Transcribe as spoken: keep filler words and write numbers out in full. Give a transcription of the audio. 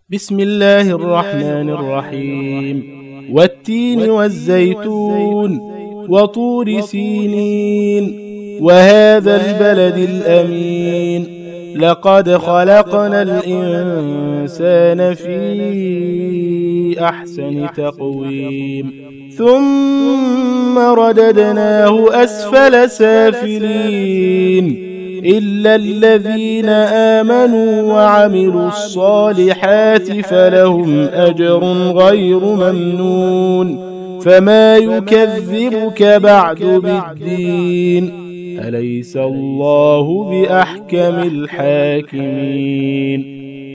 بسم الله الرحمن الرحيم. والتين والزيتون وطور سينين وهذا البلد الأمين لقد خلقنا الإنسان في أحسن تقويم ثم رددناه أسفل سافلين إلا الذين آمنوا وعملوا الصالحات فلهم أجر غير ممنون فما يكذبك بعد بالدين أليس الله بأحكم الحاكمين.